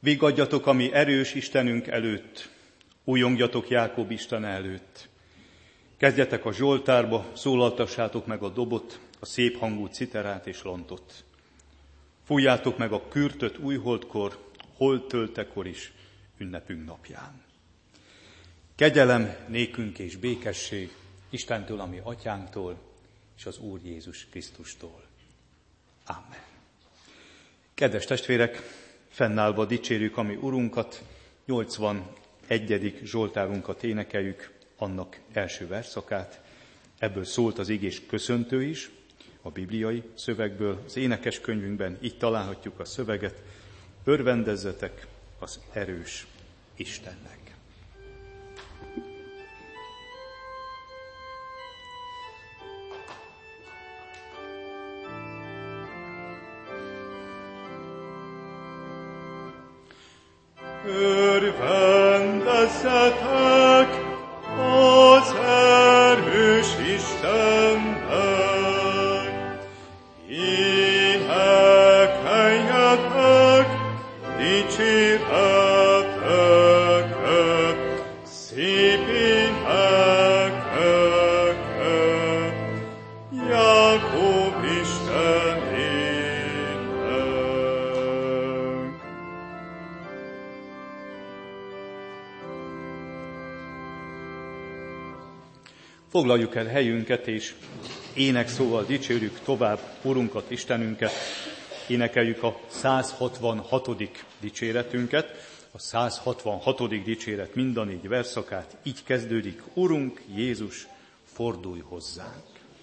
Viggadjatok a mi erős Istenünk előtt, újongjatok Jákob Isten előtt. Kezdjetek a zsoltárba, szólaltassátok meg a dobot, a szép hangú citerát és lantot. Fújjátok meg a kürtöt újholdkor, holdtöltekor is, ünnepünk napján. Kegyelem nékünk és békesség Istentől, a mi atyánktól, és az Úr Jézus Krisztustól. Amen. Kedves testvérek, fennállva dicsérjük a mi Urunkat, 81. zsoltárunkat énekeljük, annak első verszakát. Ebből szólt az igés köszöntő is, a bibliai szövegből, az énekeskönyvünkben így találhatjuk a szöveget. Örvendezzetek az erős Istennek. Örvendezzetek az erős Istennek, énekeljetek dicséreteket, szép énekeket, Jákob Istenének. Foglaljuk el helyünket, és énekszóval dicsérjük tovább Urunkat, Istenünket. Énekeljük a 166. dicséretünket. A 166. dicséret mind a 4 verszakát így kezdődik: Urunk Jézus, fordulj hozzánk!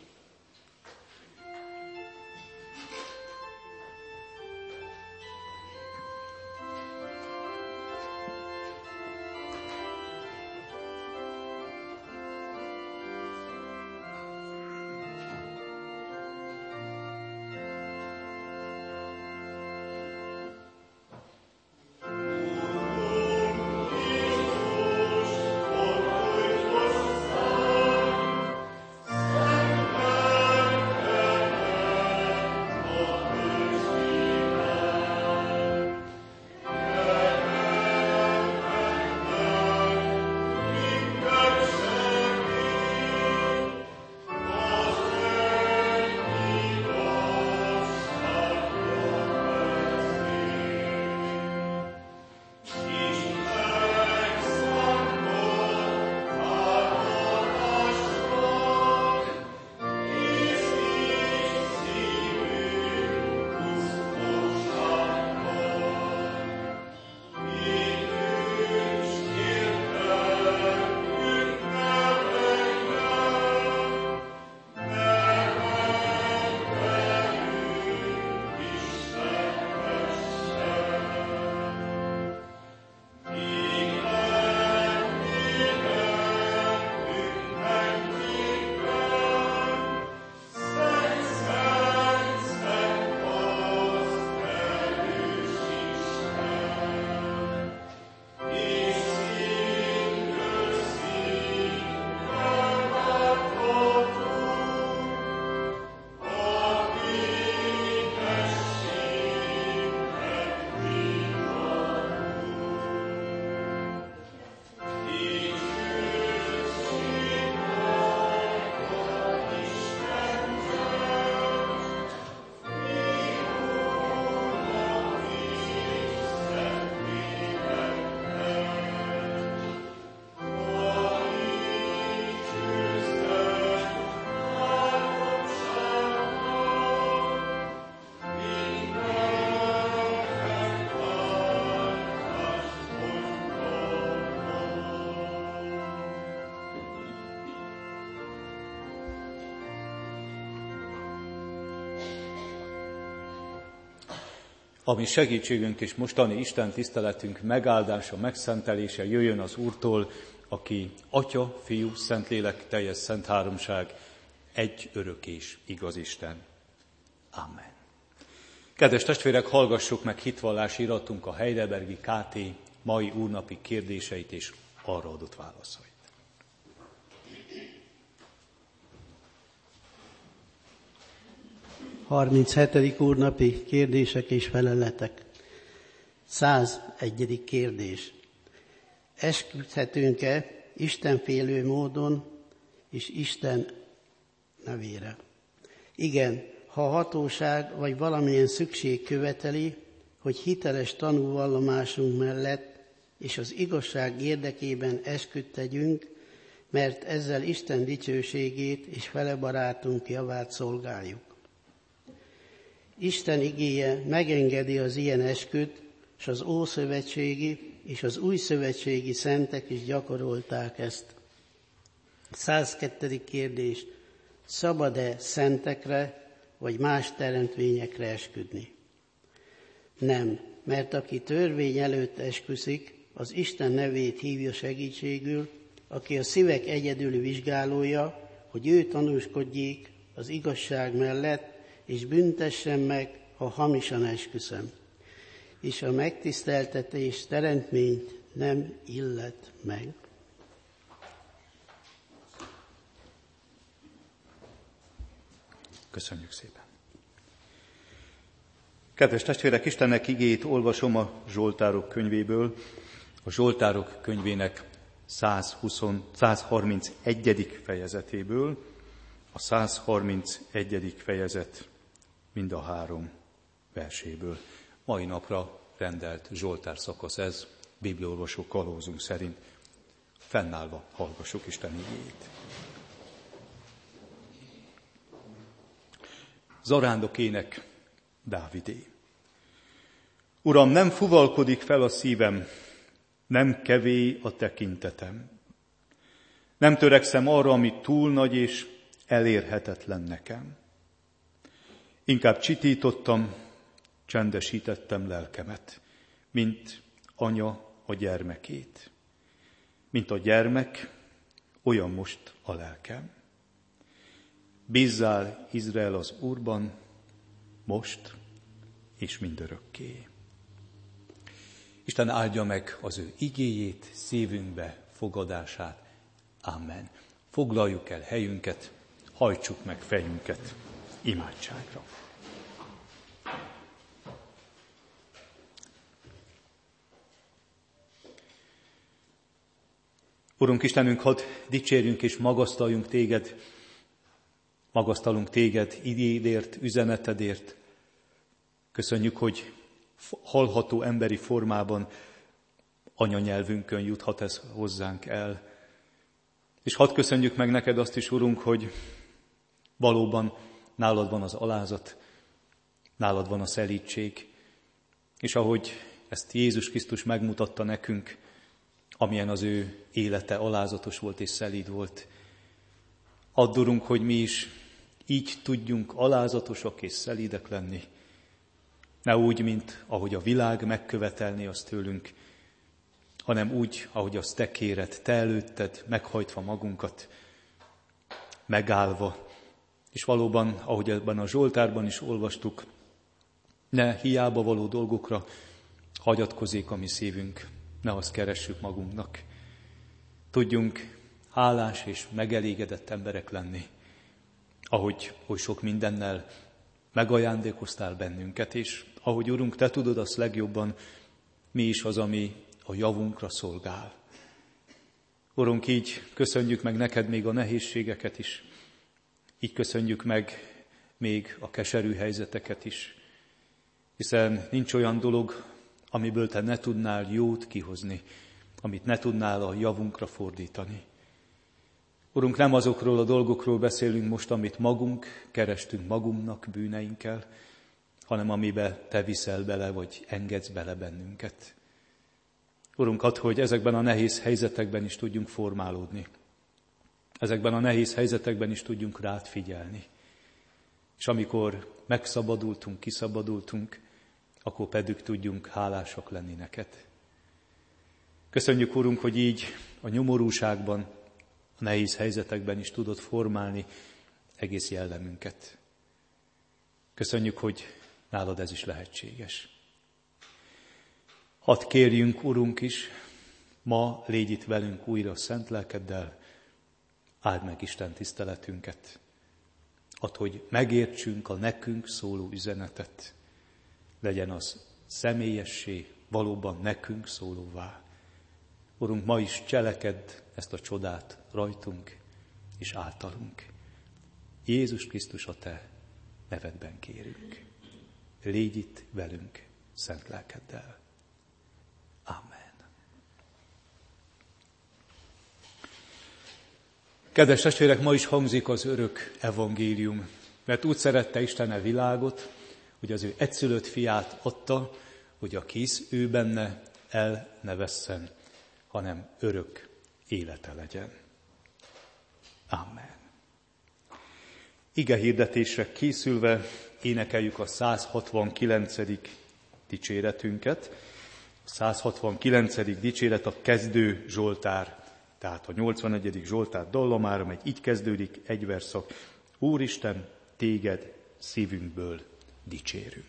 Ami segítségünk és mostani Isten tiszteletünk megáldása, megszentelése jöjjön az Úrtól, aki Atya, Fiú, Szentlélek, teljes szent háromság, egy örök és igaz Isten. Amen. Kedves testvérek, hallgassuk meg hitvallási iratunk a Heidelbergi KT mai úrnapi kérdéseit és arra adott válaszait. ...37. úrnapi kérdések és feleletek. 101. 101. kérdés. Esküdhetünk-e istenfélő módon és Isten nevére? Igen, ha a hatóság vagy valamilyen szükség követeli, hogy hiteles tanúvallomásunk mellett és az igazság érdekében esküdt tegyünk, mert ezzel Isten dicsőségét és fele barátunk javát szolgáljuk. Isten igéje megengedi az ilyen esküt, és az ószövetségi és az újszövetségi szentek is gyakorolták ezt. 102. kérdés. Szabad-e szentekre vagy más teremtményekre esküdni? Nem, mert aki törvény előtt esküszik, az Isten nevét hívja segítségül, aki a szívek egyedüli vizsgálója, hogy ő tanúskodjék az igazság mellett, és büntessen meg, ha hamisan esküszöm. És a megtiszteltetés teremtményt nem illet meg. Köszönjük szépen. Kedves testvérek, Istennek igéjét olvasom a Zsoltárok könyvéből, a Zsoltárok könyvének 131. fejezetéből, a 131. fejezet mind a 3 verséből. Mai napra rendelt Zsoltár szakasz ez, bibliaolvasó kalózunk szerint. Fennállva hallgassuk Isten igéjét. Zarándok ének, Dávidé. Uram, nem fuvalkodik fel a szívem, nem kevély a tekintetem. Nem törekszem arra, ami túl nagy és elérhetetlen nekem. Inkább csitítottam, csendesítettem lelkemet, mint anya a gyermekét. Mint a gyermek, olyan most a lelkem. Bízzál, Izrael, az Úrban, most és mindörökké. Isten áldja meg az ő igéjét, szívünkbe fogadását. Amen. Foglaljuk el helyünket, hajtsuk meg fejünket imádságra. Urunk Istenünk, hadd dicsérjünk és magasztaljunk téged igédért, üzenetedért. Köszönjük, hogy hallható emberi formában anyanyelvünkön juthat ez hozzánk el. És hadd köszönjük meg neked azt is, Urunk, hogy valóban nálad van az alázat, nálad van a szelídség, és ahogy ezt Jézus Krisztus megmutatta nekünk, amilyen az ő élete alázatos volt és szelíd volt, add, Urunk, hogy mi is így tudjunk alázatosak és szelídek lenni. Ne úgy, mint ahogy a világ megkövetelné azt tőlünk, hanem úgy, ahogy azt te kéred, te előtted, meghajtva magunkat, megállva. És valóban, ahogy ebben a Zsoltárban is olvastuk, ne hiába való dolgokra hagyatkozzék a mi szívünk, ne azt keressük magunknak. Tudjunk hálás és megelégedett emberek lenni, ahogy oly sok mindennel megajándékoztál bennünket, és ahogy Urunk, te tudod azt legjobban, mi is az, ami a javunkra szolgál. Urunk, így köszönjük meg neked még a nehézségeket is, így köszönjük meg még a keserű helyzeteket is, hiszen nincs olyan dolog, amiből te ne tudnál jót kihozni, amit ne tudnál a javunkra fordítani. Urunk, nem azokról a dolgokról beszélünk most, amit magunk kerestünk magunknak bűneinkkel, hanem amiben te viszel bele, vagy engedsz bele bennünket. Urunk, add, hogy ezekben a nehéz helyzetekben is tudjunk formálódni. Ezekben a nehéz helyzetekben is tudjunk rád figyelni. És amikor megszabadultunk, kiszabadultunk, akkor pedig tudjunk hálásak lenni neked. Köszönjük, Urunk, hogy így a nyomorúságban, a nehéz helyzetekben is tudod formálni egész jellemünket. Köszönjük, hogy nálad ez is lehetséges. Hadd kérjünk, Urunk is, ma légy itt velünk újra a szent lelkeddel, áld meg Isten tiszteletünket. Add, hogy megértsünk a nekünk szóló üzenetet, legyen az személyessé, valóban nekünk szólóvá. Urunk, ma is cselekedd ezt a csodát rajtunk és általunk. Jézus Krisztus, a Te nevedben kérünk. Légy itt velünk szent lelkeddel. Amen. Kedves testvérek, ma is hangzik az örök evangélium, mert úgy szerette Isten a világot, hogy az ő egyszülött fiát adta, hogy aki hisz ő benne, el ne vesszen, hanem örök élete legyen. Amen. Ige hirdetésre készülve énekeljük a 169. dicséretünket. A 169. dicséret a kezdő zsoltár, tehát a 81. zsoltár dallamára megy, így kezdődik egy verszak. Úristen, téged szívünkből dicsérünk.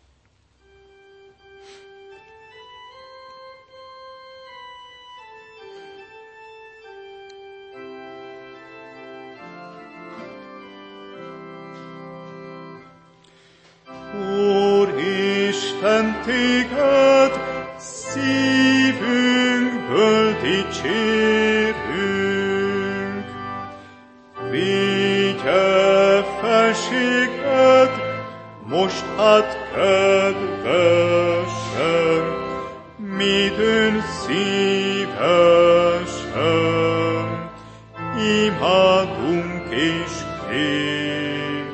Úristen, téged szívünkből dicsérünk. Vigye felséged most hát kedvesen, midőn szívesen, imádunk és kérünk.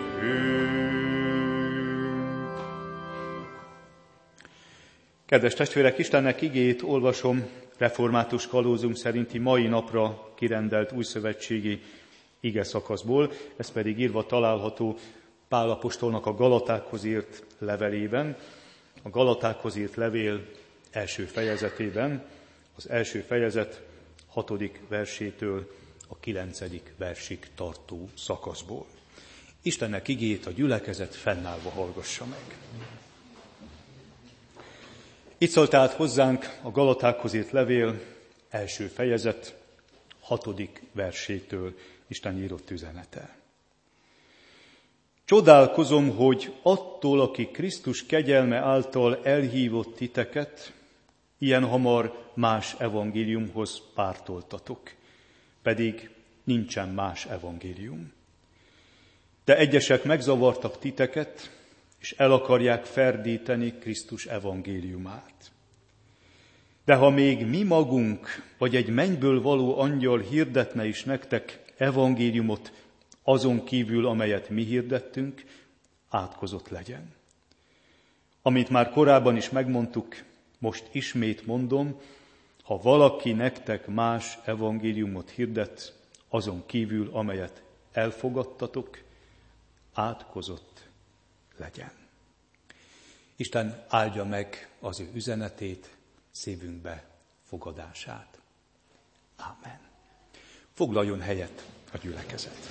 Kedves testvérek, Istennek igéjét olvasom református kalózunk szerinti mai napra kirendelt újszövetségi ige szakaszból, ez pedig írva található Pál apostolnak a Galatákhoz írt levelében, a Galatákhoz írt levél első fejezetében, az első fejezet 6. versétől a 9. versig tartó szakaszból. Istennek igéjét a gyülekezet fennállva hallgassa meg. Itt szólt át hozzánk a Galatákhoz írt levél első fejezet 6. versétől Isten írott üzenete. Csodálkozom, hogy attól, aki Krisztus kegyelme által elhívott titeket, ilyen hamar más evangéliumhoz pártoltatok, pedig nincsen más evangélium. De egyesek megzavartak titeket, és el akarják ferdíteni Krisztus evangéliumát. De ha még mi magunk, vagy egy mennyből való angyal hirdetne is nektek evangéliumot, azon kívül, amelyet mi hirdettünk, átkozott legyen. Amit már korábban is megmondtuk, most ismét mondom, ha valaki nektek más evangéliumot hirdet, azon kívül, amelyet elfogadtatok, átkozott legyen. Isten áldja meg az ő üzenetét, szívünkbe fogadását. Ámen. Foglaljon helyet a gyülekezet.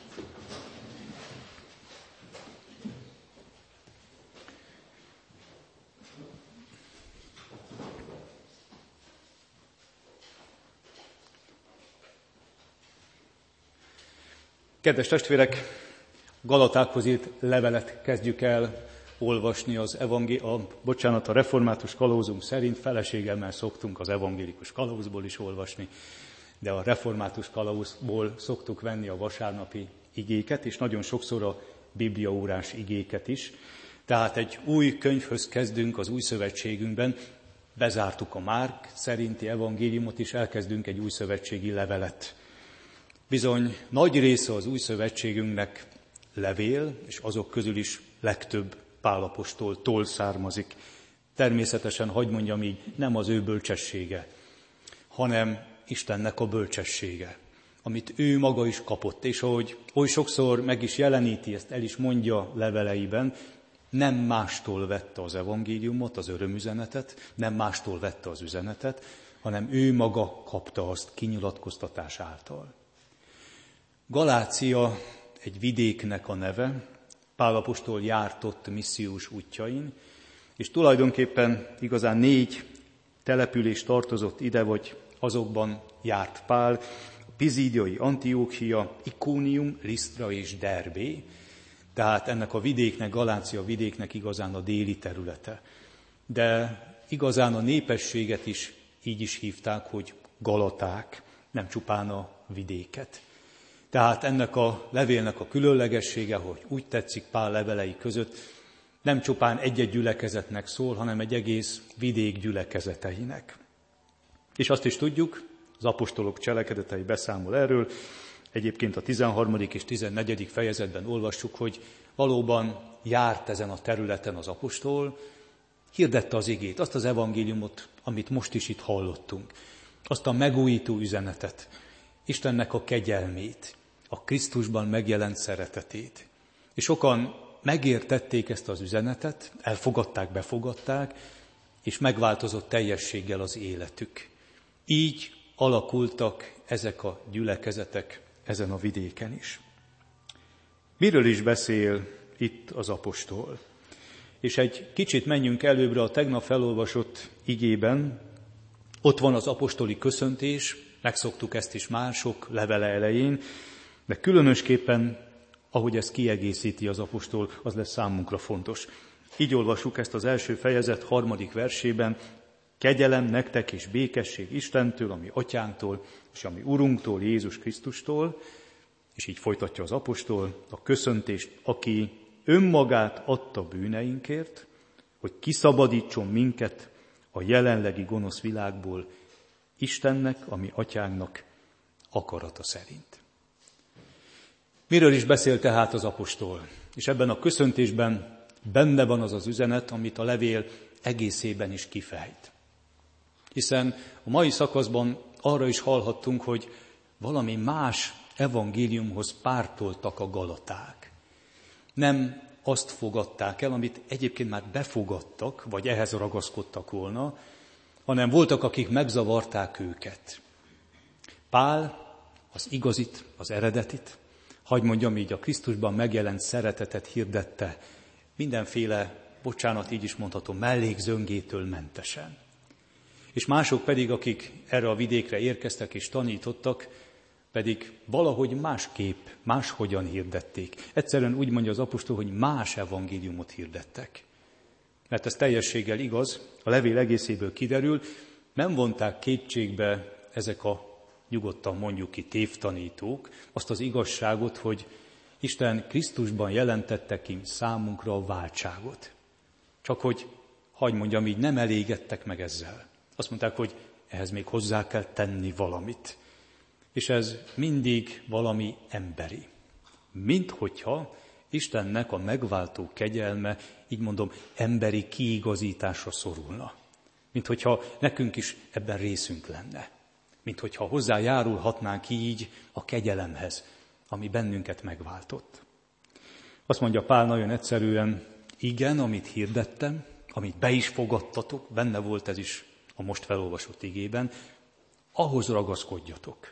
Kedves testvérek, Galatákhoz írt levelet kezdjük el olvasni a református kalózunk szerint. Feleségemmel szoktunk az evangélikus kalózból is olvasni, de a református kalózból szoktuk venni a vasárnapi igéket, és nagyon sokszor a bibliaórás igéket is. Tehát egy új könyvhöz kezdünk az új szövetségünkben, bezártuk a Márk szerinti evangéliumot, és elkezdünk egy új szövetségi levelet. Bizony nagy része az új szövetségünknek levél, és azok közül is legtöbb Pál apostoltól származik. Természetesen, hadd mondjam így, nem az ő bölcsessége, hanem Istennek a bölcsessége, amit ő maga is kapott, és ahogy oly sokszor meg is jeleníti, ezt el is mondja leveleiben, nem mástól vette az evangéliumot, az örömüzenetet, nem mástól vette az üzenetet, hanem ő maga kapta azt kinyilatkoztatás által. Galácia egy vidéknek a neve, Pál apostol járt ott missziós útjain, és tulajdonképpen igazán 4 település tartozott ide, vagy azokban járt Pál, a Pizídiai Antiókhia, Ikónium, Lisztra és Derbé, tehát ennek a vidéknek, Galácia vidéknek igazán a déli területe. De igazán a népességet is így is hívták, hogy galaták, nem csupán a vidéket. Tehát ennek a levélnek a különlegessége, hogy úgy tetszik Pál levelei között, nem csupán egy-egy gyülekezetnek szól, hanem egy egész vidék gyülekezeteinek. És azt is tudjuk, az apostolok cselekedetei beszámol erről, egyébként a 13. és 14. fejezetben olvassuk, hogy valóban járt ezen a területen az apostol, hirdette az igét, azt az evangéliumot, amit most is itt hallottunk, azt a megújító üzenetet, Istennek a kegyelmét, a Krisztusban megjelent szeretetét. És sokan megértették ezt az üzenetet, elfogadták, befogadták, és megváltozott teljességgel az életük. Így alakultak ezek a gyülekezetek ezen a vidéken is. Miről is beszél itt az apostol? És egy kicsit menjünk előbbre a tegnap felolvasott igében. Ott van az apostoli köszöntés, megszoktuk ezt is mások levele elején, de különösképpen, ahogy ezt kiegészíti az apostol, az lesz számunkra fontos. Így olvassuk ezt az első fejezet 3. versében: kegyelem nektek és békesség Istentől, ami atyánktól, és ami Urunktól, Jézus Krisztustól, és így folytatja az apostol a köszöntést, aki önmagát adta bűneinkért, hogy kiszabadítson minket a jelenlegi gonosz világból, Istennek, ami atyánknak akarata szerint. Miről is beszél tehát az apostol? És ebben a köszöntésben benne van az az üzenet, amit a levél egészében is kifejt. Hiszen a mai szakaszban arra is hallhattunk, hogy valami más evangéliumhoz pártoltak a galaták. Nem azt fogadták el, amit egyébként már befogadtak, vagy ehhez ragaszkodtak volna, hanem voltak, akik megzavarták őket. Pál az igazit, az eredetit, hadd mondjam így, a Krisztusban megjelent szeretetet hirdette mindenféle, bocsánat, így is mondhatom, mellékzöngétől mentesen. És mások pedig, akik erre a vidékre érkeztek és tanítottak, pedig valahogy másképp, máshogyan hirdették. Egyszerűen úgy mondja az apostol, hogy más evangéliumot hirdettek. Mert ez teljességgel igaz, a levél egészéből kiderül, nem vonták kétségbe ezek a, nyugodtan mondjuk ki, tévtanítók, azt az igazságot, hogy Isten Krisztusban jelentette ki számunkra a váltságot. Csak hogy, hadd mondjam így, nem elégedtek meg ezzel. Azt mondták, hogy ehhez még hozzá kell tenni valamit. És ez mindig valami emberi. Minthogyha Istennek a megváltó kegyelme, így mondom, emberi kiigazításra szorulna. Minthogyha nekünk is ebben részünk lenne. Minthogyha hozzájárulhatnánk így a kegyelemhez, ami bennünket megváltott. Azt mondja Pál nagyon egyszerűen, igen, amit hirdettem, amit be is fogadtatok, benne volt ez is a most felolvasott igében, ahhoz ragaszkodjatok.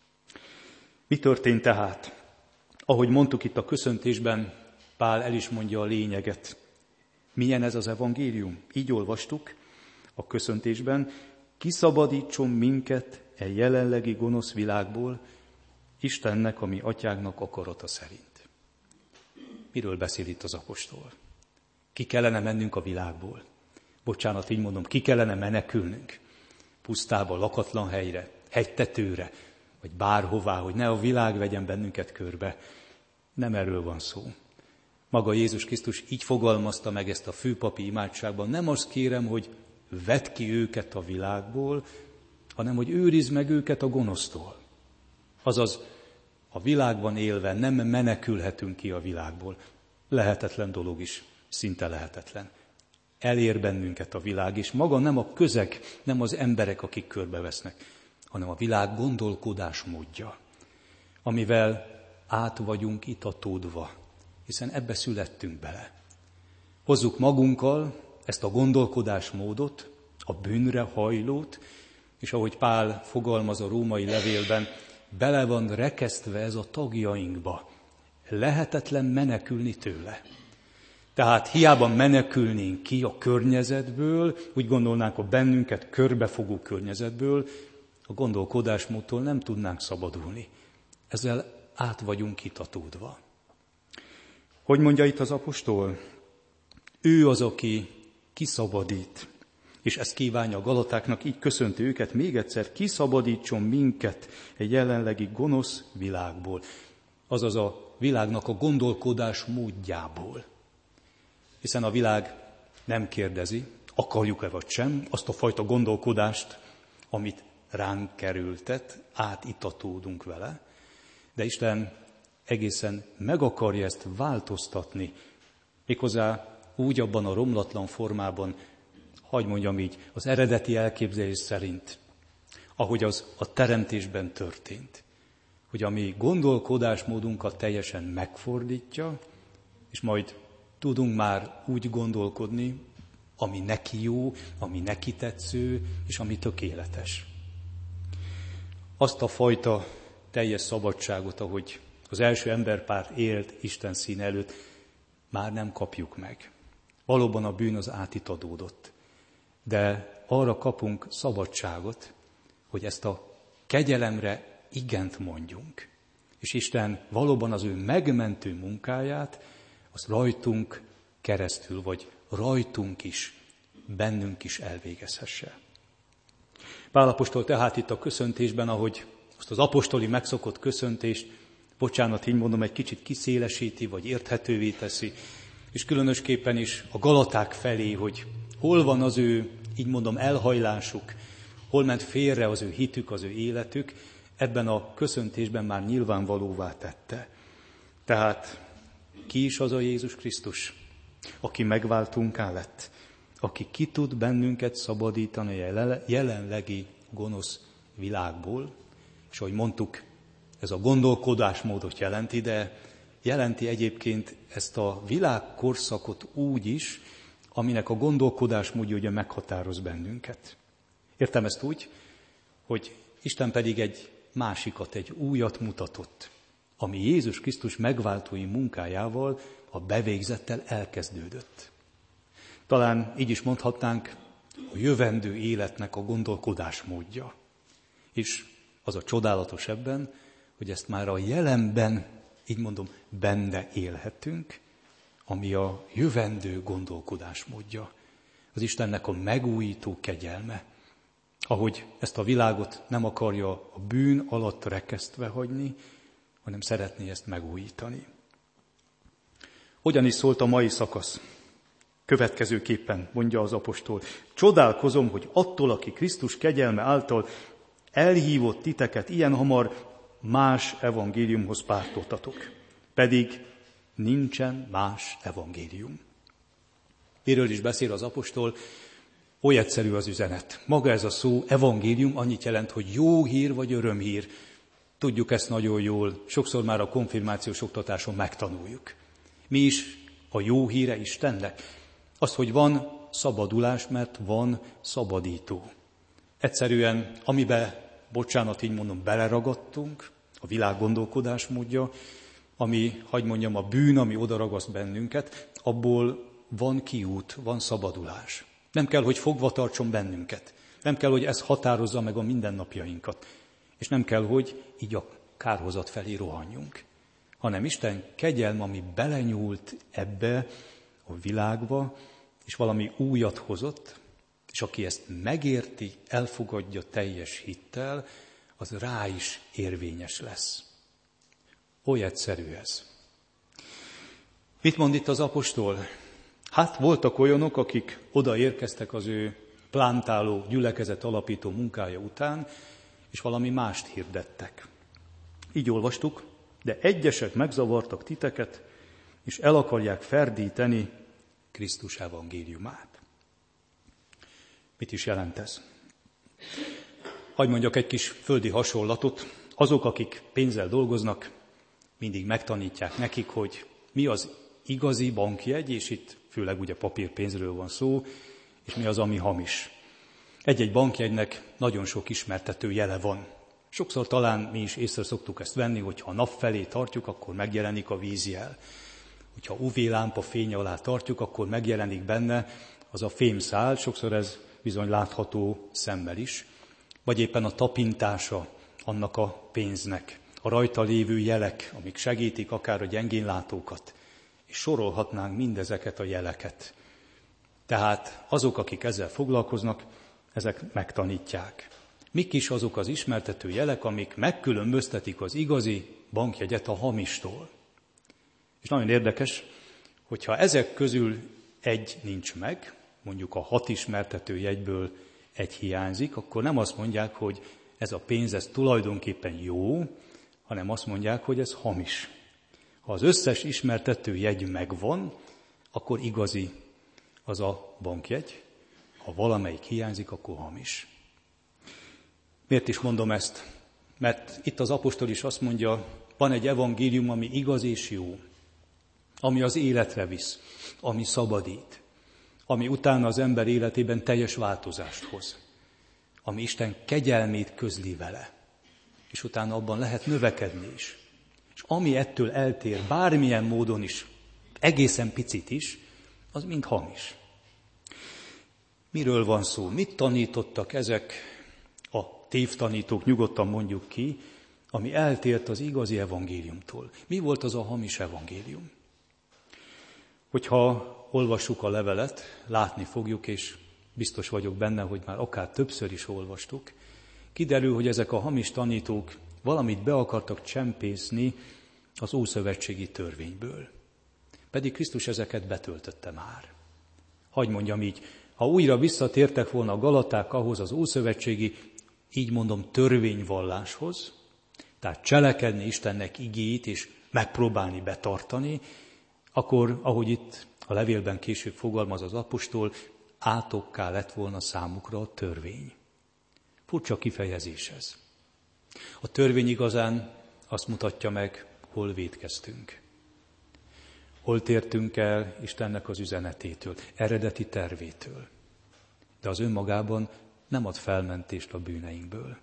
Mi történt tehát? Ahogy mondtuk itt a köszöntésben, Pál el is mondja a lényeget. Milyen ez az evangélium? Így olvastuk a köszöntésben, kiszabadítson minket e jelenlegi gonosz világból, Istennek, ami atyánknak akarata szerint. Miről beszél itt az apostol? Ki kellene mennünk a világból? Bocsánat, így mondom, ki kellene menekülnünk? Pusztába, lakatlan helyre, hegytetőre, vagy bárhová, hogy ne a világ vegyen bennünket körbe. Nem erről van szó. Maga Jézus Krisztus így fogalmazta meg ezt a főpapi imádságban. Nem azt kérem, hogy vedd ki őket a világból, hanem hogy őrizd meg őket a gonosztól. Azaz, a világban élve nem menekülhetünk ki a világból. Lehetetlen dolog is, szinte lehetetlen. Elér bennünket a világ, és maga nem a közeg, nem az emberek, akik körbevesznek, hanem a világ gondolkodásmódja, amivel át vagyunk itatódva, hiszen ebbe születtünk bele. Hozzuk magunkkal ezt a gondolkodásmódot, a bűnre hajlót, és ahogy Pál fogalmaz a római levélben, bele van rekesztve ez a tagjainkba. Lehetetlen menekülni tőle. Tehát hiába menekülnénk ki a környezetből, úgy gondolnánk a bennünket körbefogó környezetből, a gondolkodásmódtól nem tudnánk szabadulni. Ezzel át vagyunk itatódva. Hogy mondja itt az apostol? Ő az, aki kiszabadít. És ezt kívánja a Galatáknak, így köszönti őket még egyszer, kiszabadítson minket egy jelenlegi gonosz világból. Azaz a világnak a gondolkodás módjából. Hiszen a világ nem kérdezi, akarjuk-e vagy sem, azt a fajta gondolkodást, amit ránk kerültet, átitatódunk vele, de Isten egészen meg akarja ezt változtatni, méghozzá úgy abban a romlatlan formában, hadd mondjam így, az eredeti elképzelés szerint, ahogy az a teremtésben történt, hogy a mi gondolkodásmódunkat teljesen megfordítja, és majd tudunk már úgy gondolkodni, ami neki jó, ami neki tetsző, és ami tökéletes. Azt a fajta teljes szabadságot, ahogy az első emberpár élt Isten színe előtt, már nem kapjuk meg. Valóban a bűn az átitadódott. De arra kapunk szabadságot, hogy ezt a kegyelemre igent mondjunk. És Isten valóban az ő megmentő munkáját, az rajtunk keresztül, vagy rajtunk is, bennünk is elvégezhesse. Pál apostol tehát itt a köszöntésben, ahogy azt az apostoli megszokott köszöntést, bocsánat, így mondom, egy kicsit kiszélesíti, vagy érthetővé teszi, és különösképpen is a Galaták felé, hogy hol van az ő, így mondom, elhajlásuk, hol ment félre az ő hitük, az ő életük, ebben a köszöntésben már nyilvánvalóvá tette. Tehát ki is az a Jézus Krisztus, aki megváltunká lett, aki ki tud bennünket szabadítani a jelenlegi gonosz világból, és ahogy mondtuk, ez a gondolkodásmódot jelenti, de jelenti egyébként ezt a világkorszakot úgy is, aminek a gondolkodásmódja ugye meghatároz bennünket. Értem ezt úgy, hogy Isten pedig egy másikat, egy újat mutatott, ami Jézus Krisztus megváltói munkájával, a bevégzettel elkezdődött. Talán így is mondhatnánk, a jövendő életnek a gondolkodásmódja. És az a csodálatos ebben, hogy ezt már a jelenben, így mondom, benne élhetünk, ami a jövendő gondolkodásmódja. Az Istennek a megújító kegyelme, ahogy ezt a világot nem akarja a bűn alatt rekesztve hagyni, hanem szeretné ezt megújítani. Hogyan is szólt a mai szakasz? Következőképpen mondja az apostol, csodálkozom, hogy attól, aki Krisztus kegyelme által elhívott titeket, ilyen hamar más evangéliumhoz pártoltatok. Pedig nincsen más evangélium. Miről is beszél az apostol? Oly egyszerű az üzenet. Maga ez a szó, evangélium, annyit jelent, hogy jó hír vagy örömhír. Tudjuk ezt nagyon jól, sokszor már a konfirmációs oktatáson megtanuljuk. Mi is a jó híre Istennek? Az, hogy van szabadulás, mert van szabadító. Egyszerűen, amiben, bocsánat, így mondom, beleragadtunk, a világ gondolkodásmódja, ami, hagy mondjam, a bűn, ami odaragaszt bennünket, abból van kiút, van szabadulás. Nem kell, hogy fogva tartson bennünket. Nem kell, hogy ez határozza meg a mindennapjainkat. És nem kell, hogy így a kárhozat felé rohanjunk. Hanem Isten kegyelme, ami belenyúlt ebbe a világba, és valami újat hozott, és aki ezt megérti, elfogadja teljes hittel, az rá is érvényes lesz. Oly egyszerű ez. Mit mond itt az apostol? Hát voltak olyanok, akik odaérkeztek az ő plántáló, gyülekezet alapító munkája után, és valami mást hirdettek. Így olvastuk, de egyesek megzavartak titeket, és el akarják ferdíteni Krisztus evangéliumát. Mit is jelent ez? Hadd mondjak egy kis földi hasonlatot. Azok, akik pénzzel dolgoznak, mindig megtanítják nekik, hogy mi az igazi bankjegy, és itt főleg ugye papírpénzről van szó, és mi az, ami hamis. Egy-egy bankjegynek nagyon sok ismertető jele van. Sokszor talán mi is észre szoktuk ezt venni, hogyha a nap felé tartjuk, akkor megjelenik a vízjel. Hogyha UV-lámpa fénye alá tartjuk, akkor megjelenik benne az a fémszál, sokszor ez bizony látható szemmel is, vagy éppen a tapintása annak a pénznek, a rajta lévő jelek, amik segítik akár a gyengénlátókat, és sorolhatnánk mindezeket a jeleket. Tehát azok, akik ezzel foglalkoznak, ezek megtanítják. Mik is azok az ismertető jelek, amik megkülönböztetik az igazi bankjegyet a hamistól? És nagyon érdekes, hogyha ezek közül egy nincs meg, mondjuk a 6 ismertető jegyből egy hiányzik, akkor nem azt mondják, hogy ez a pénz, ez tulajdonképpen jó, hanem azt mondják, hogy ez hamis. Ha az összes ismertető jegy megvan, akkor igazi az a bankjegy, ha valamelyik hiányzik, akkor hamis. Miért is mondom ezt? Mert itt az apostol is azt mondja, van egy evangélium, ami igaz és jó, ami az életre visz, ami szabadít, ami utána az ember életében teljes változást hoz, ami Isten kegyelmét közli vele, és utána abban lehet növekedni is. És ami ettől eltér, bármilyen módon is, egészen picit is, az mind hamis. Miről van szó? Mit tanítottak ezek a tévtanítók, nyugodtan mondjuk ki, ami eltért az igazi evangéliumtól? Mi volt az a hamis evangélium? Hogyha olvassuk a levelet, látni fogjuk, és biztos vagyok benne, hogy már akár többször is olvastuk, kiderül, hogy ezek a hamis tanítók valamit be akartak csempészni az ószövetségi törvényből. Pedig Krisztus ezeket betöltötte már. Hagy mondjam így, ha újra visszatértek volna a galaták ahhoz az ószövetségi, így mondom, törvényvalláshoz, tehát cselekedni Istennek igéit és megpróbálni betartani, akkor, ahogy itt a levélben később fogalmaz az apostol, átokká lett volna számukra a törvény. Furcsa kifejezés ez. A törvény igazán azt mutatja meg, hol vétkeztünk. Hol tértünk el Istennek az üzenetétől, eredeti tervétől. De az önmagában nem ad felmentést a bűneinkből.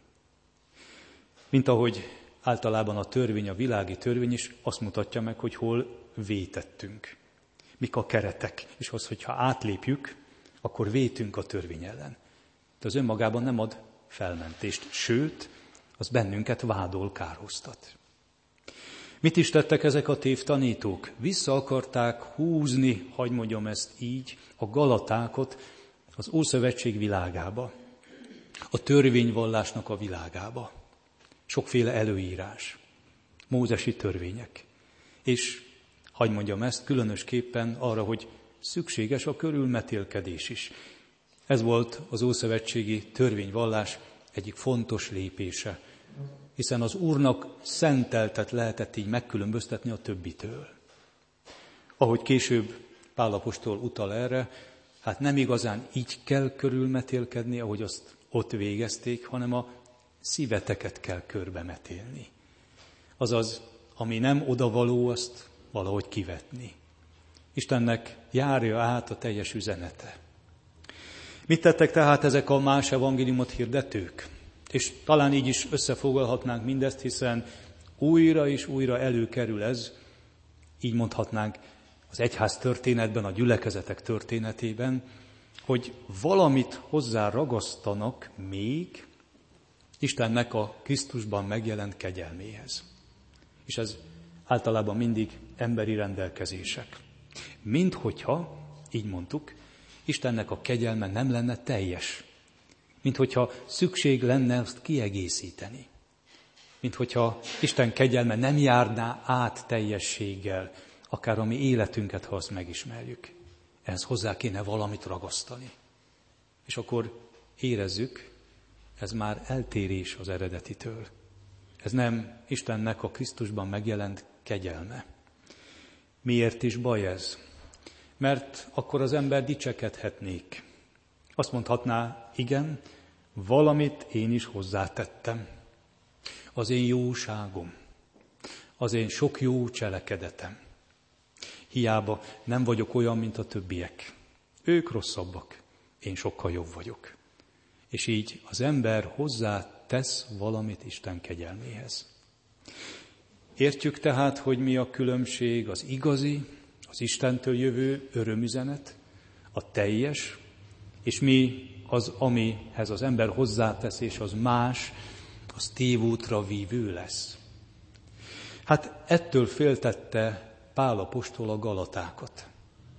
Mint ahogy általában a törvény, a világi törvény is azt mutatja meg, hogy hol vétettünk. Mik a keretek, és az, hogyha átlépjük, akkor vétünk a törvény ellen. De az önmagában nem ad felmentést, sőt, az bennünket vádol, kárhoztat. Mit is tettek ezek a tévtanítók? Vissza akarták húzni, hagy mondjam ezt így, a galatákot az Ószövetség világába, a törvényvallásnak a világába. Sokféle előírás, mózesi törvények. És hagy mondjam ezt különösképpen arra, hogy szükséges a körülmetélkedés is. Ez volt az ószövetségi törvényvallás egyik fontos lépése, hiszen az Úrnak szenteltet lehetett így megkülönböztetni a többitől. Ahogy később Pál apostol utal erre, hát nem igazán így kell körülmetélkedni, ahogy azt ott végezték, hanem a szíveteket kell körbemetélni. Azaz, ami nem odavaló, azt valahogy kivetni. Istennek járja át a teljes üzenete. Mit tettek tehát ezek a más evangéliumot hirdetők? És talán így is összefoglalhatnánk mindezt, hiszen újra és újra előkerül ez, így mondhatnánk az egyház történetben, a gyülekezetek történetében, hogy valamit hozzá ragasztanak még Istennek a Krisztusban megjelent kegyelméhez. És ez általában mindig emberi rendelkezések. Minthogyha, így mondtuk, Istennek a kegyelme nem lenne teljes. Minthogyha szükség lenne azt kiegészíteni. Minthogyha Isten kegyelme nem járná át teljességgel, akár a mi életünket, ha azt megismerjük. Ehhez hozzá kéne valamit ragasztani. És akkor érezzük, ez már eltérés az eredetitől. Ez nem Istennek a Krisztusban megjelent kegyelme. Miért is baj ez? Mert akkor az ember dicsekedhetnék. Azt mondhatná, igen, valamit én is hozzátettem. Az én jóságom, az én sok jó cselekedetem. Hiába nem vagyok olyan, mint a többiek. Ők rosszabbak, én sokkal jobb vagyok. És így az ember hozzátesz valamit Isten kegyelméhez. Értjük tehát, hogy mi a különbség az igazi, az Istentől jövő örömüzenet, a teljes, és mi az, amihez az ember hozzátesz, és az más, az tévútra vívő lesz. Hát ettől féltette Pál apostol a galatákat,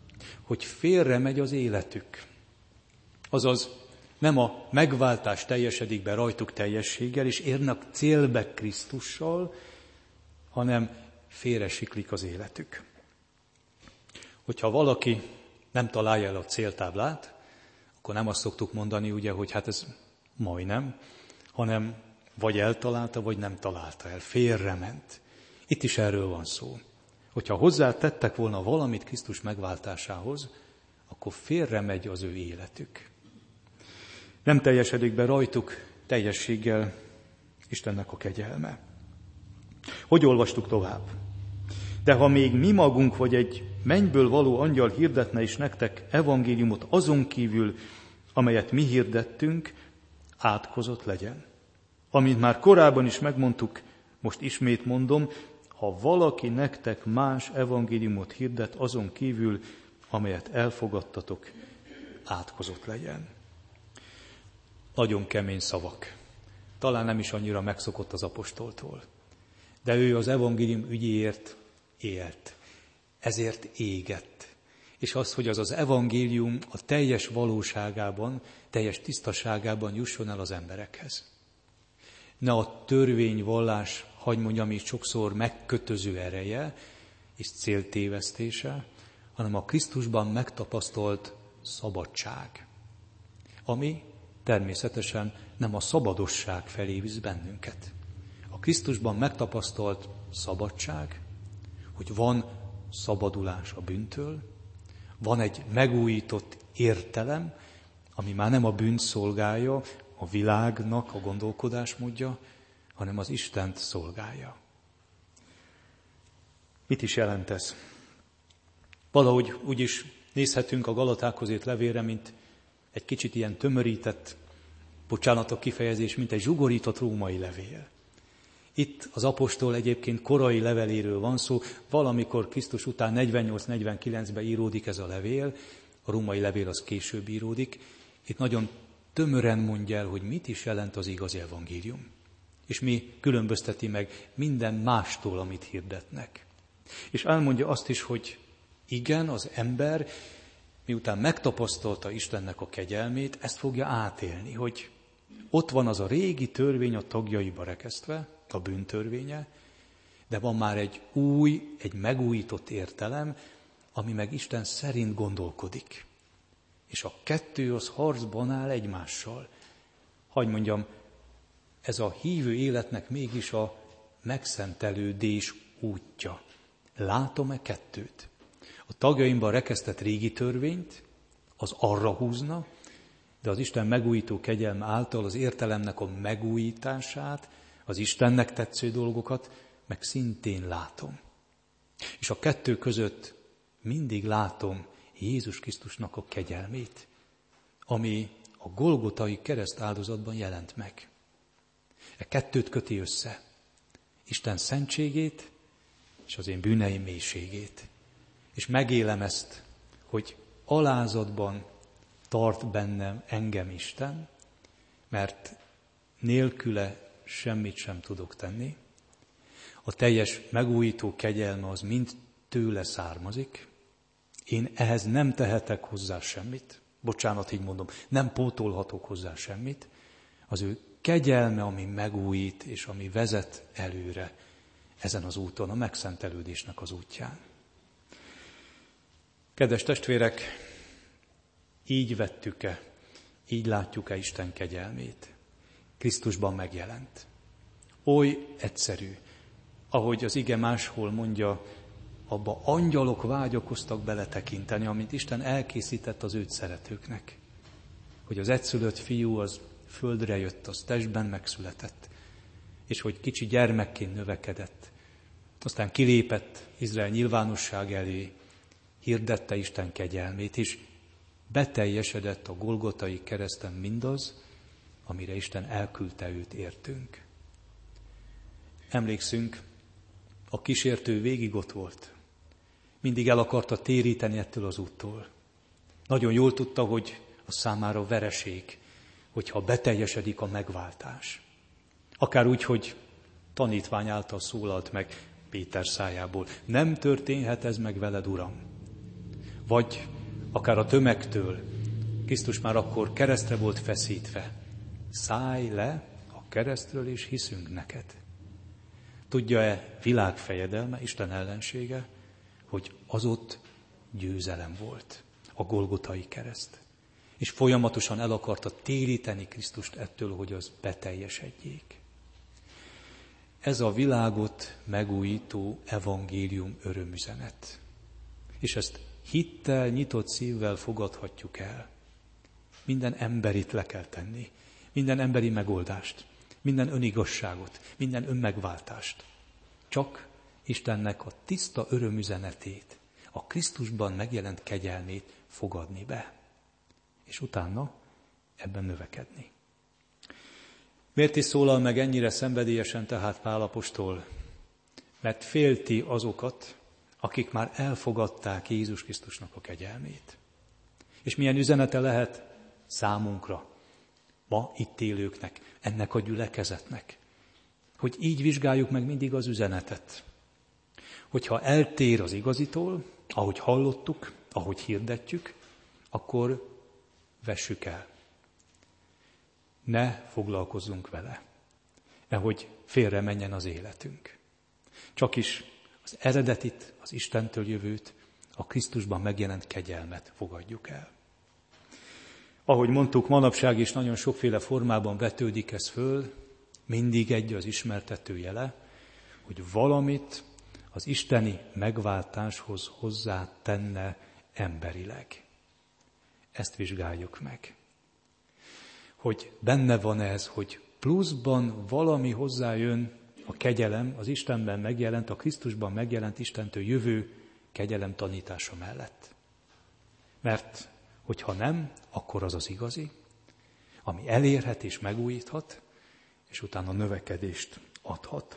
hogy félre megy az életük. Azaz nem a megváltás teljesedik be rajtuk teljességgel, és érnek célbe Krisztussal, hanem félre siklik az életük. Hogyha valaki nem találja el a céltáblát, akkor nem azt szoktuk mondani, ugye, hogy hát ez majdnem, hanem vagy eltalálta, vagy nem találta el, félrement. Itt is erről van szó. Hogyha hozzátettek volna valamit Krisztus megváltásához, akkor félremegy az ő életük. Nem teljesedik be rajtuk teljességgel Istennek a kegyelme. Hogy olvastuk tovább? De ha még mi magunk vagy egy mennyből való angyal hirdetne is nektek evangéliumot azon kívül, amelyet mi hirdettünk, átkozott legyen. Amint már korábban is megmondtuk, most ismét mondom, ha valaki nektek más evangéliumot hirdet azon kívül, amelyet elfogadtatok, átkozott legyen. Nagyon kemény szavak. Talán nem is annyira megszokott az apostoltól. De ő az evangélium ügyéért élt. Ezért égett. És az, hogy az evangélium a teljes valóságában, teljes tisztaságában jusson el az emberekhez. Ne a törvényvallás, hagy mondjam, is sokszor megkötöző ereje és céltévesztése, hanem a Krisztusban megtapasztalt szabadság, ami természetesen nem a szabadosság felé visz bennünket. A Krisztusban megtapasztalt szabadság, hogy van szabadulás a bűntől, van egy megújított értelem, ami már nem a bűnt szolgálja, a világnak a gondolkodásmódja, hanem az Istent szolgálja. Mit is jelent ez? Valahogy úgy is nézhetünk a Galatákhoz írt levélre, mint egy kicsit ilyen tömörített, bocsánat a kifejezés, mint egy zsugorított római levél. Itt az apostol egyébként korai leveléről van szó, valamikor Krisztus után 48-49-ben íródik ez a levél, a római levél az később íródik. Itt nagyon tömören mondja el, hogy mit is jelent az igazi evangélium. És mi különbözteti meg minden mástól, amit hirdetnek. És elmondja azt is, hogy igen, az ember, miután megtapasztalta Istennek a kegyelmét, ezt fogja átélni, hogy ott van az a régi törvény a tagjaiba rekesztve, a bűntörvénye, de van már egy új, egy megújított értelem, ami meg Isten szerint gondolkodik. És a kettő az harcban áll egymással. Hagy mondjam, ez a hívő életnek mégis a megszentelődés útja. Látom-e kettőt? A tagjaimban rekesztett régi törvényt, az arra húzna, de az Isten megújító kegyelme által az értelemnek a megújítását, az Istennek tetsző dolgokat meg szintén látom. És a kettő között mindig látom Jézus Krisztusnak a kegyelmét, ami a golgotai kereszt áldozatban jelent meg. E kettőt köti össze. Isten szentségét és az én bűneim mélységét. És megélem ezt, hogy alázatban tart bennem engem Isten, mert nélküle semmit sem tudok tenni. A teljes megújító kegyelme az mind tőle származik. Én ehhez nem tehetek hozzá semmit. Bocsánat, így mondom, nem pótolhatok hozzá semmit. Az ő kegyelme, ami megújít és ami vezet előre ezen az úton, a megszentelődésnek az útján. Kedves testvérek, így vettük-e, így látjuk-e Isten kegyelmét? Krisztusban megjelent. Oly egyszerű, ahogy az ige máshol mondja, abba angyalok vágyakoztak beletekinteni, amit Isten elkészített az őt szeretőknek. Hogy az egyszülött fiú az földre jött, az testben megszületett, és hogy kicsi gyermekként növekedett. Aztán kilépett Izrael nyilvánosság elé, hirdette Isten kegyelmét, és beteljesedett a Golgotai kereszten mindaz, amire Isten elküldte őt értünk. Emlékszünk, a kísértő végig ott volt. Mindig el akarta téríteni ettől az úttól. Nagyon jól tudta, hogy a számára vereség, hogyha beteljesedik a megváltás. Akár úgy, hogy tanítvány által szólalt meg Péter szájából. Nem történhet ez meg veled, Uram. Vagy akár a tömegtől. Krisztus már akkor keresztre volt feszítve. Szállj le a keresztről, és hiszünk neked. Tudja-e világfejedelme, Isten ellensége, hogy az ott győzelem volt, a Golgotai kereszt. És folyamatosan el akarta téríteni Krisztust ettől, hogy az beteljesedjék. Ez a világot megújító evangélium örömüzenet. És ezt hittel, nyitott szívvel fogadhatjuk el. Minden emberit le kell tenni, minden emberi megoldást, minden önigazságot, minden önmegváltást. Csak Istennek a tiszta örömüzenetét, a Krisztusban megjelent kegyelmét fogadni be. És utána ebben növekedni. Miért is szólal meg ennyire szenvedélyesen tehát Pál apostol? Mert félti azokat, akik már elfogadták Jézus Krisztusnak a kegyelmét. És milyen üzenete lehet számunkra, ma itt élőknek, ennek a gyülekezetnek, hogy így vizsgáljuk meg mindig az üzenetet. Hogyha eltér az igazitól, ahogy hallottuk, ahogy hirdetjük, akkor vessük el. Ne foglalkozzunk vele, nehogy félre menjen az életünk. Csak is az eredetit, az Istentől jövőt, a Krisztusban megjelent kegyelmet fogadjuk el. Ahogy mondtuk, manapság is nagyon sokféle formában vetődik ez föl, mindig egy az ismertető jele, hogy valamit az isteni megváltáshoz hozzá tenne emberileg. Ezt vizsgáljuk meg. Hogy benne van ez, hogy pluszban valami hozzájön a kegyelem, az Istenben megjelent, a Krisztusban megjelent Istentől jövő kegyelem tanítása mellett. Mert hogyha nem, akkor az az igazi, ami elérhet és megújíthat, és utána növekedést adhat.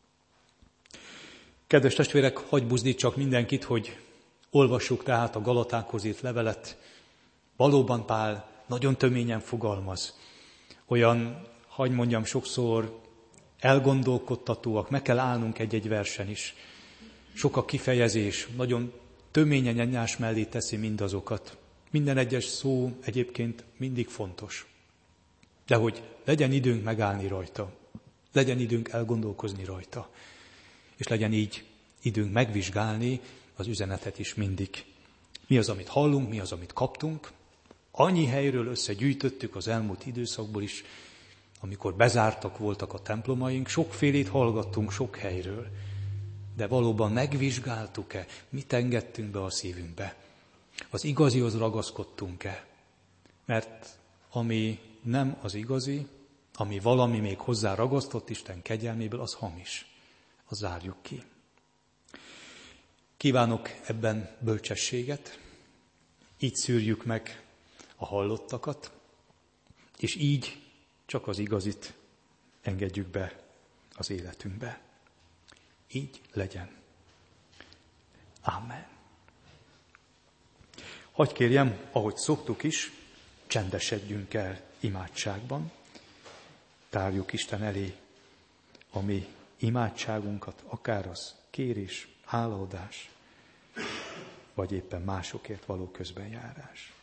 Kedves testvérek, hadd buzdítsak mindenkit, hogy olvassuk tehát a Galatákhoz írt levelet. Valóban Pál nagyon töményen fogalmaz. Olyan, hadd mondjam, sokszor elgondolkodtatóak, meg kell állnunk egy-egy versen is. Sok a kifejezés, nagyon töményen egymás mellé teszi mindazokat. Minden egyes szó egyébként mindig fontos. De hogy legyen időnk megállni rajta, legyen időnk elgondolkozni rajta, és legyen így időnk megvizsgálni az üzenetet is mindig. Mi az, amit hallunk, mi az, amit kaptunk. Annyi helyről összegyűjtöttük az elmúlt időszakból is, amikor bezártak voltak a templomaink, sokfélét hallgattunk sok helyről. De valóban megvizsgáltuk-e, mit engedtünk be a szívünkbe? Az igazihoz ragaszkodtunk-e? Mert ami nem az igazi, ami valami még hozzá ragasztott Isten kegyelméből, az hamis. Az zárjuk ki. Kívánok ebben bölcsességet, így szűrjük meg a hallottakat, és így csak az igazit engedjük be az életünkbe. Így legyen. Amen. Hadd kérjem, ahogy szoktuk is, csendesedjünk el imádságban. Tárjuk Isten elé a mi imádságunkat, akár az kérés, hálaadás, vagy éppen másokért való közbenjárás.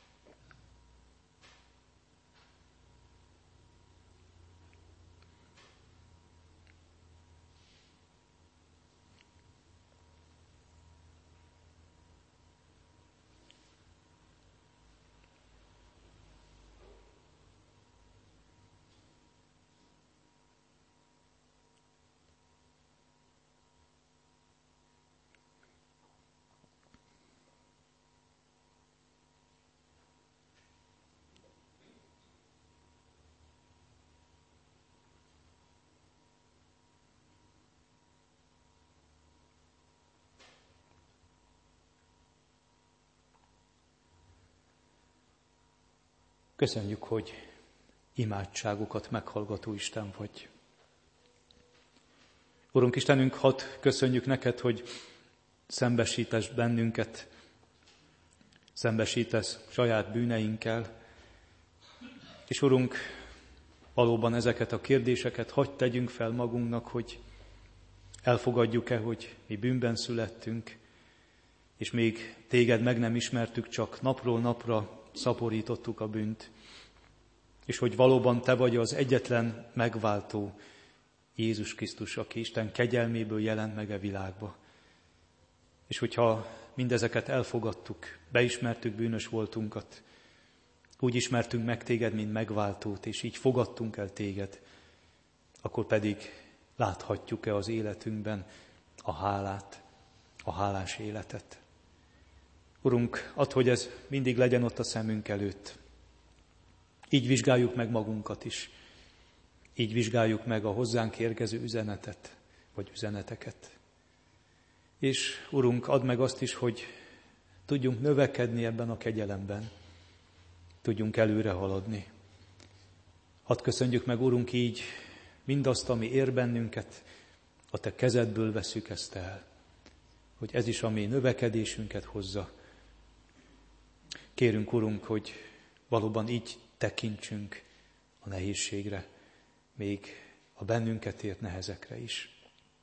Köszönjük, hogy imádságokat meghallgató Isten vagy. Urunk Istenünk, hadd köszönjük neked, hogy szembesítesz bennünket, szembesítesz saját bűneinkkel, és Urunk, valóban ezeket a kérdéseket hadd tegyünk fel magunknak, hogy elfogadjuk-e, hogy mi bűnben születtünk, és még téged meg nem ismertük, csak napról napra szaporítottuk a bűnt. És hogy valóban te vagy az egyetlen megváltó, Jézus Krisztus, aki Isten kegyelméből jelent meg a világba. És hogyha mindezeket elfogadtuk, beismertük bűnös voltunkat, úgy ismertünk meg téged, mint megváltót, és így fogadtunk el téged, akkor pedig láthatjuk-e az életünkben a hálát, a hálás életet. Urunk, add, hogy ez mindig legyen ott a szemünk előtt. Így vizsgáljuk meg magunkat is. Így vizsgáljuk meg a hozzánk érkező üzenetet, vagy üzeneteket. És Urunk, add meg azt is, hogy tudjunk növekedni ebben a kegyelemben. Tudjunk előre haladni. Hadd köszönjük meg, Urunk, így mindazt, ami ér bennünket, a te kezedből veszük ezt el. Hogy ez is a mi növekedésünket hozza. Kérünk, Urunk, hogy valóban így tekintsünk a nehézségre, még a bennünket ért nehezekre is.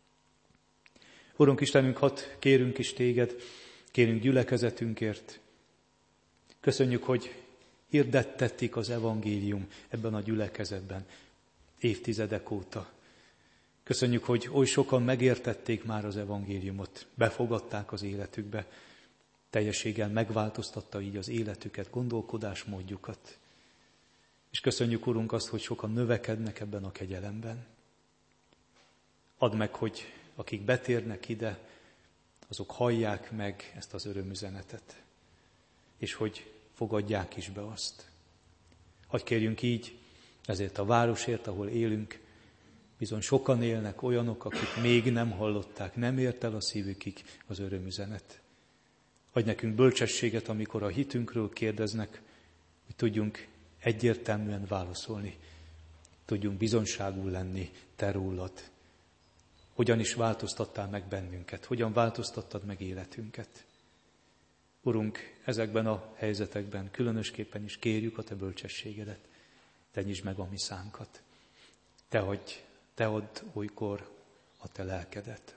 Urunk Istenünk, hadd kérünk is téged, kérünk gyülekezetünkért. Köszönjük, hogy hirdettetik az evangélium ebben a gyülekezetben évtizedek óta. Köszönjük, hogy oly sokan megértették már az evangéliumot, befogadták az életükbe, teljességgel megváltoztatta így az életüket, gondolkodásmódjukat. És köszönjük, Urunk, azt, hogy sokan növekednek ebben a kegyelemben. Add meg, hogy akik betérnek ide, azok hallják meg ezt az örömüzenetet, és hogy fogadják is be azt. Hadd kérjünk így, ezért a városért, ahol élünk, bizony sokan élnek olyanok, akik még nem hallották, nem ért el a szívükig az örömüzenet. Adj nekünk bölcsességet, amikor a hitünkről kérdeznek, hogy tudjunk egyértelműen válaszolni, tudjunk bizonyságul lenni te rólad. Hogyan is változtattál meg bennünket, hogyan változtattad meg életünket. Urunk, ezekben a helyzetekben különösképpen is kérjük a te bölcsességedet, te nyisd meg a mi szánkat. Te add olykor a te lelkedet.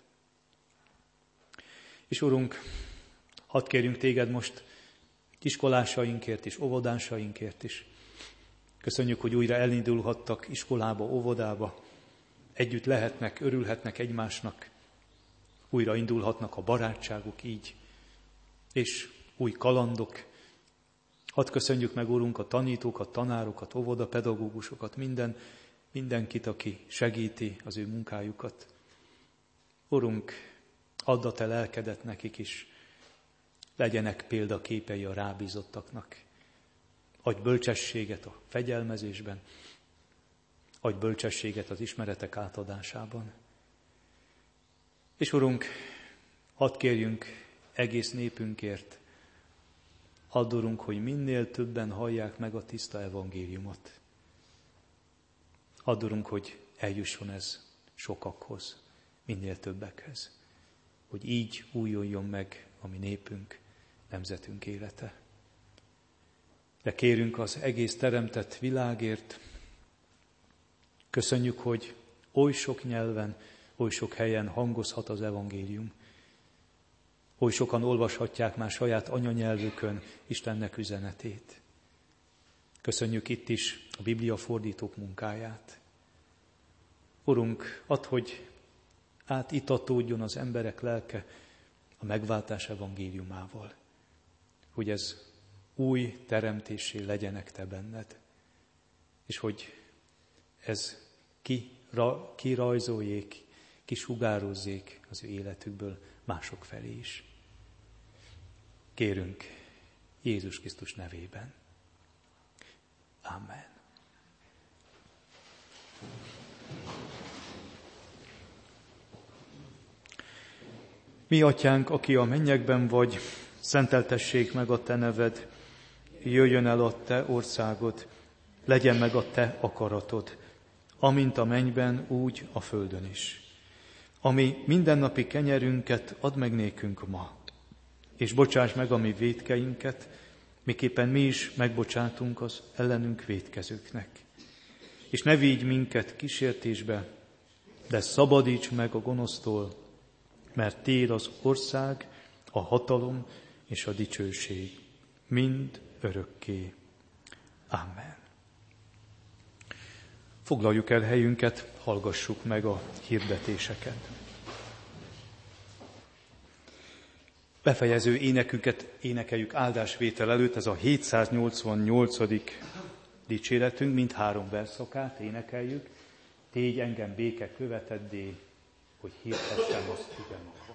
És Urunk, hadd kérjünk téged most iskolásainkért és óvodásainkért is. Köszönjük, hogy újra elindulhattak iskolába, óvodába, együtt lehetnek, örülhetnek egymásnak, újra indulhatnak a barátságuk így, és új kalandok. Hadd köszönjük meg, Urunk, a tanítókat, tanárokat, óvodapedagógusokat, mindenkit, aki segíti az ő munkájukat. Urunk, add a te lelkedet nekik is, legyenek példaképei a rábízottaknak. Adj bölcsességet a fegyelmezésben, adj bölcsességet az ismeretek átadásában. És Urunk, hadd kérjünk egész népünkért, add, Urunk, hogy minél többen hallják meg a tiszta evangéliumot. Add, Urunk, hogy eljusson ez sokakhoz, minél többekhez, hogy így újuljon meg a mi népünk, nemzetünk élete. De kérünk az egész teremtett világért, köszönjük, hogy oly sok nyelven, oly sok helyen hangozhat az evangélium. Oly sokan olvashatják már saját anyanyelvükön Istennek üzenetét. Köszönjük itt is a Biblia fordítók munkáját. Urunk, add, hogy átitatódjon az emberek lelke a megváltás evangéliumával, hogy ez új teremtésé legyenek te benned, és hogy ez kirajzoljék, kisugározzék az ő életükből mások felé is. Kérünk Jézus Krisztus nevében. Amen. Mi atyánk, aki a mennyekben vagy, szenteltessék meg a te neved, jöjjön el a te országod, legyen meg a te akaratod, amint a mennyben, úgy a földön is. Ami mindennapi kenyerünket add meg nékünk ma, és bocsáss meg a mi vétkeinket, miképpen mi is megbocsátunk az ellenünk vétkezőknek. És ne vigy minket kísértésbe, de szabadíts meg a gonosztól, mert tiéd az ország, a hatalom és a dicsőség mind örökké. Amen. Foglaljuk el helyünket, hallgassuk meg a hirdetéseket. Befejező énekünket énekeljük áldásvétel előtt, ez a 788. dicséretünk, mindhárom verszakát énekeljük. Tégy engem béke követeddé, hogy hirdessem azt igen magvakat.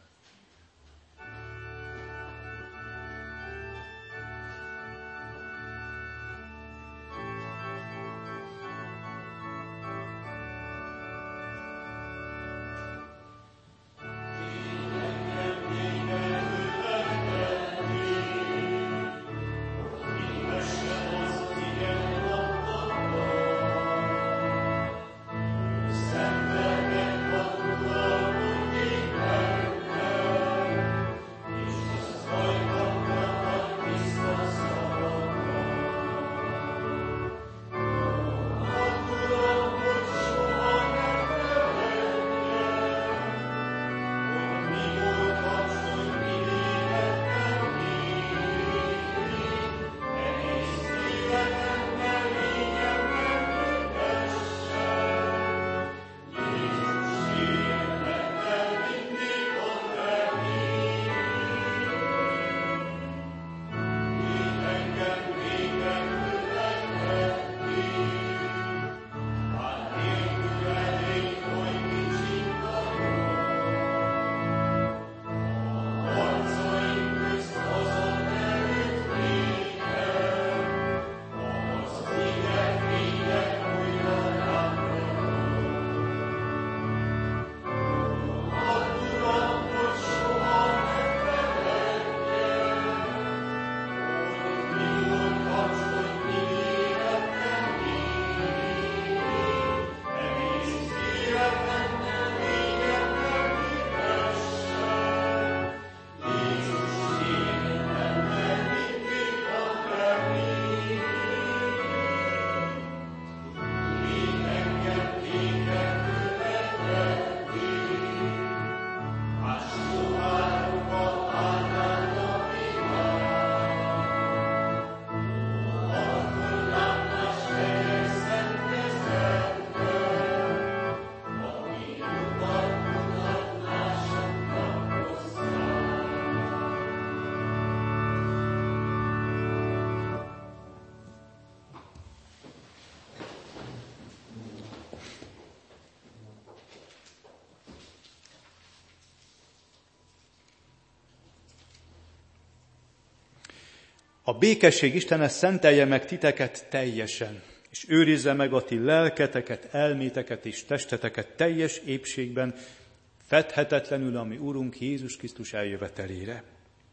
A békesség Istene szentelje meg titeket teljesen, és őrizze meg a ti lelketeket, elméteket és testeteket teljes épségben, fedhetetlenül a mi Urunk Jézus Krisztus eljövetelére.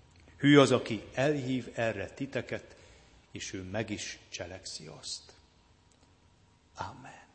Hű az, aki elhív erre titeket, és ő meg is cselekszi azt. Amen.